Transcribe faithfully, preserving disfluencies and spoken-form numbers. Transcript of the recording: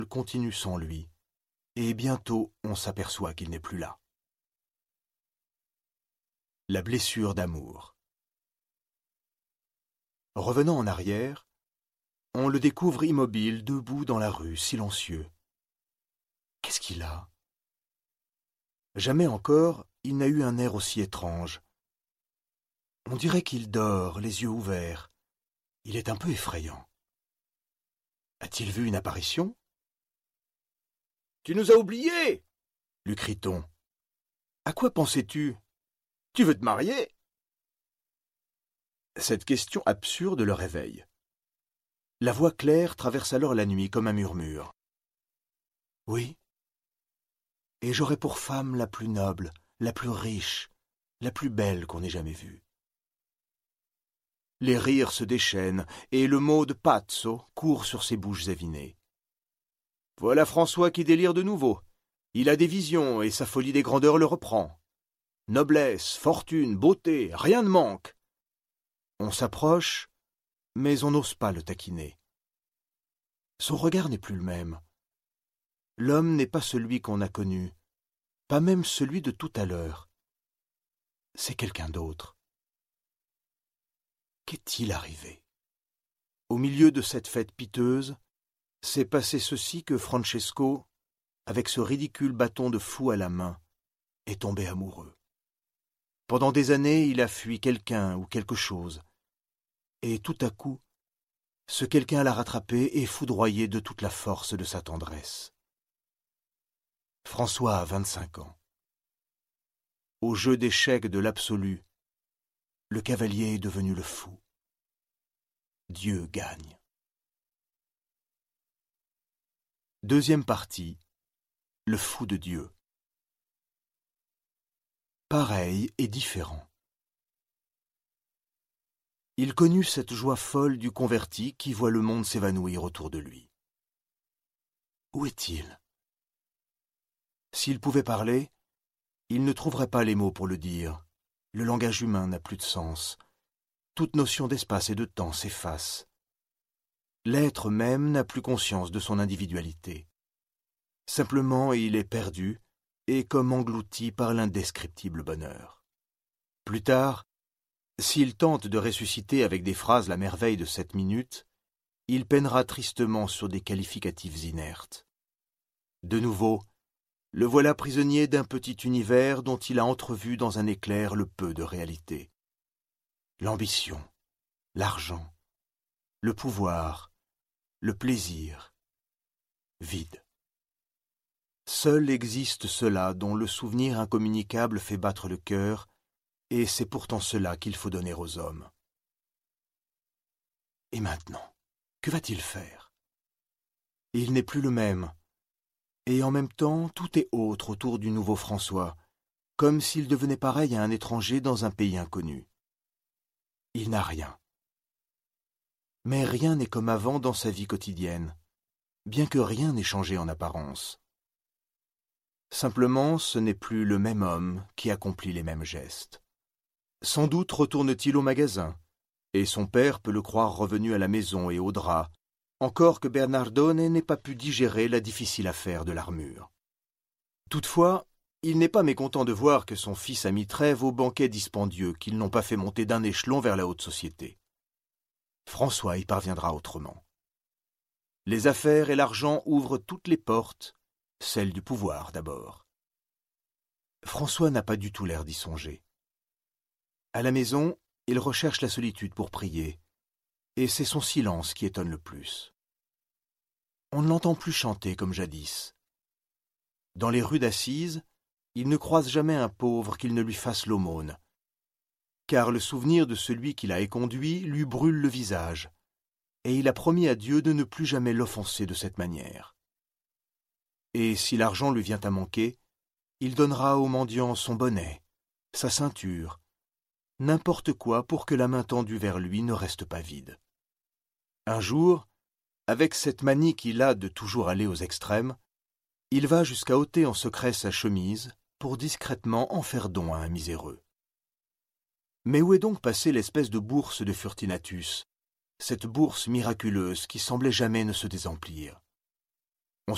continue sans lui, et bientôt on s'aperçoit qu'il n'est plus là. La blessure d'amour. Revenant en arrière, on le découvre immobile, debout dans la rue, silencieux. Qu'est-ce qu'il a? Jamais encore il n'a eu un air aussi étrange. On dirait qu'il dort, les yeux ouverts. Il est un peu effrayant. A-t-il vu une apparition? « Tu nous as oubliés !» lui crie-t-on. « À quoi pensais-tu? Tu veux te marier ?» Cette question absurde le réveille. La voix claire traverse alors la nuit comme un murmure. « Oui, et j'aurai pour femme la plus noble, la plus riche, la plus belle qu'on ait jamais vue. » Les rires se déchaînent, et le mot de pazzo court sur ses bouches évinées. Voilà François qui délire de nouveau. Il a des visions, et sa folie des grandeurs le reprend. Noblesse, fortune, beauté, rien ne manque. On s'approche, mais on n'ose pas le taquiner. Son regard n'est plus le même. L'homme n'est pas celui qu'on a connu, pas même celui de tout à l'heure. C'est quelqu'un d'autre. Qu'est-il arrivé? Au milieu de cette fête piteuse, s'est passé ceci que Francesco, avec ce ridicule bâton de fou à la main, est tombé amoureux. Pendant des années, il a fui quelqu'un ou quelque chose, et tout à coup, ce quelqu'un l'a rattrapé et foudroyé de toute la force de sa tendresse. François a vingt-cinq ans. Au jeu d'échecs de l'absolu, le cavalier est devenu le fou. Dieu gagne. Deuxième partie. Le fou de Dieu. Pareil et différent. Il connut cette joie folle du converti qui voit le monde s'évanouir autour de lui. Où est-il? S'il pouvait parler, il ne trouverait pas les mots pour le dire. Le langage humain n'a plus de sens. Toute notion d'espace et de temps s'efface. L'être même n'a plus conscience de son individualité. Simplement, il est perdu et comme englouti par l'indescriptible bonheur. Plus tard, s'il tente de ressusciter avec des phrases la merveille de cette minute, il peinera tristement sur des qualificatifs inertes. De nouveau, le voilà prisonnier d'un petit univers dont il a entrevu dans un éclair le peu de réalité. L'ambition, l'argent, le pouvoir, le plaisir, vide. Seul existe cela dont le souvenir incommunicable fait battre le cœur, et c'est pourtant cela qu'il faut donner aux hommes. Et maintenant, que va-t-il faire? Il n'est plus le même, et en même temps tout est autre autour du nouveau François, comme s'il devenait pareil à un étranger dans un pays inconnu. Il n'a rien. Mais rien n'est comme avant dans sa vie quotidienne, bien que rien n'ait changé en apparence. Simplement, ce n'est plus le même homme qui accomplit les mêmes gestes. Sans doute retourne-t-il au magasin, et son père peut le croire revenu à la maison et au drap, encore que Bernardone n'ait pas pu digérer la difficile affaire de l'armure. Toutefois, il n'est pas mécontent de voir que son fils a mis trêve aux banquets dispendieux qu'ils n'ont pas fait monter d'un échelon vers la haute société. François y parviendra autrement. Les affaires et l'argent ouvrent toutes les portes, celle du pouvoir d'abord. François n'a pas du tout l'air d'y songer. À la maison, il recherche la solitude pour prier, et c'est son silence qui étonne le plus. On ne l'entend plus chanter comme jadis. Dans les rues d'Assise, il ne croise jamais un pauvre qu'il ne lui fasse l'aumône, car le souvenir de celui qui l'a éconduit lui brûle le visage, et il a promis à Dieu de ne plus jamais l'offenser de cette manière. Et si l'argent lui vient à manquer, il donnera au mendiant son bonnet, sa ceinture, n'importe quoi pour que la main tendue vers lui ne reste pas vide. Un jour, avec cette manie qu'il a de toujours aller aux extrêmes, il va jusqu'à ôter en secret sa chemise pour discrètement en faire don à un miséreux. Mais où est donc passée l'espèce de bourse de Furtinatus, cette bourse miraculeuse qui semblait jamais ne se désemplir?